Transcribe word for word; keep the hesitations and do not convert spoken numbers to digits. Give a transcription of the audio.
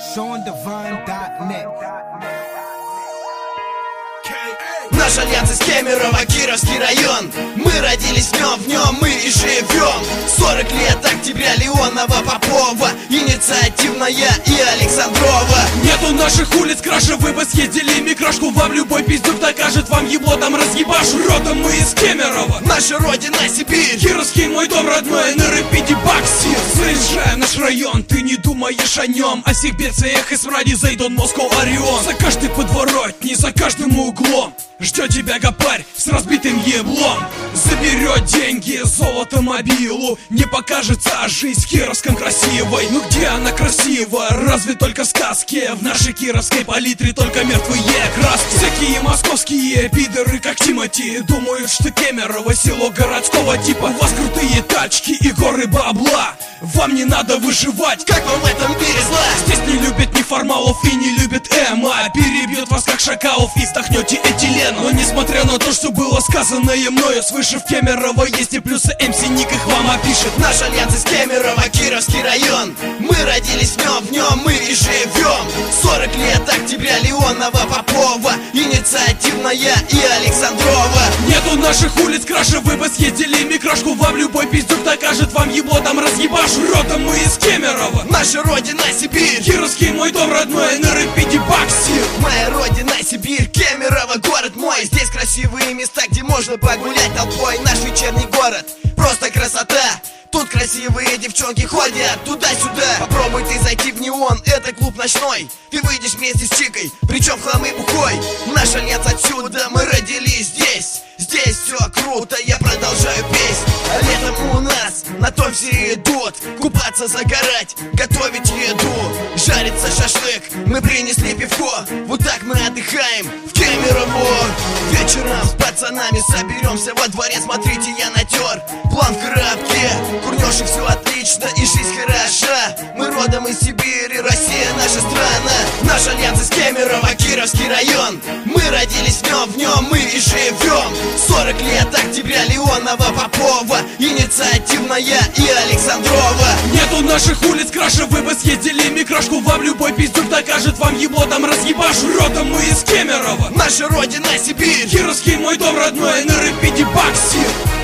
Sean Divine dot net. Наш альянс из Кемерово, Кировский район. Мы родились в нем, в нем мы и живем. Сорок лет октября Леонова, Попова, Инициативная и Александрова. Нету наших улиц краше, вы бы съездили микрошку. Вам любой пиздюк докажет, вам ебло там разъебашу. Родом мы из Кемерово, наша родина Сибирь. Кировский мой дом родной, эн эр пи ди Баксир. Заезжая в наш район, ты не думаешь о нем. О сих бедствиях и смраде Зайдон, Москва, Орион. За каждой подворотней, за каждым углом ждет тебя гопарь с разбитым еблом. Заберет деньги, золото, мобилу. Не покажется жизнь в Кировском красивой. Ну где она красива? Разве только в сказке. В нашей кировской палитре только мертвые краски. Всякие московские пидоры, как Тимати, думают, что Кемерово село городского типа. У вас крутые тачки и горы бабла. Вам не надо выживать, как вам в этом мире зла. Здесь не любят неформалов и не любят эмо. Перебьет вас как шакалов и стахнете этилену. Но несмотря на то, что было сказанное мною свыше, в Кемерово есть и плюсы, эм си Ник их вам опишет. Наш альянс из Кемерово, Кировский район. Мы родились в нем, в нем мы и живем. Сорок лет октября Леонова, Попова, Инициативная и Александрова. Нету наших улиц краше, вы бы съездили микрошку. Вам любой пиздюк докажет, вам ебло там разъебашу. Родом мы из Кемерово, наша родина Сибирь. Кировский мой дом родной, эн эр пи ди Баксир. Моя родина Сибирь, Кемерово, город мой. Здесь красивые места, где можно погулять толпой. Наш вечерний город, просто красота. Тут красивые девчонки ходят туда-сюда. Попробуй ты зайти в неон, это клуб ночной. Ты выйдешь вместе с чикой, причем в хлам и бухой. Наш альянс отсюда, мы родились здесь. Здесь все круто, я продолжаю петь. А летом у нас на то все идут купаться, загорать, готовить еду. Жарится шашлык, мы принесли пивко. Вот так мы отдыхаем в Кемерово. Вечером с пацанами соберемся во дворе. Смотрите, я натер план в коробке. Курнешь и все отлично, и жизнь хороша. Мы родом из Сибири, Россия наша страна. Наш альянс из Кемерово, Кировский район. Мы родились в нем, в нем мы и живем. Сорок лет октября Леонова, Попова, Инициативная и Александрова. Нету наших улиц краше, вы бы съездили микрошку. Вам любой пиздюк докажет, вам ебло там разъебашу. Родом мы из Кемерово, наша родина Сибирь. Кировский мой дом родной, эн эр пи ди Баксир.